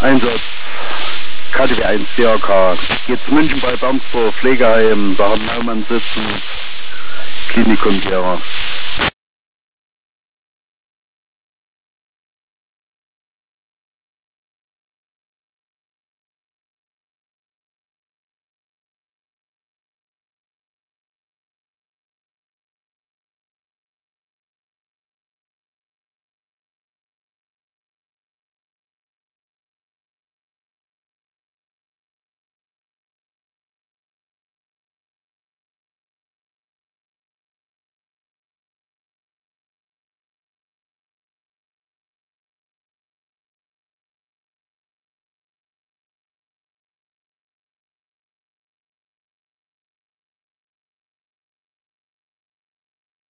Einsatz KTW 1 DRK. Jetzt München bei Bernsdorf, Pflegeheim, da haben Naumann sitzen, Klinikum Gera.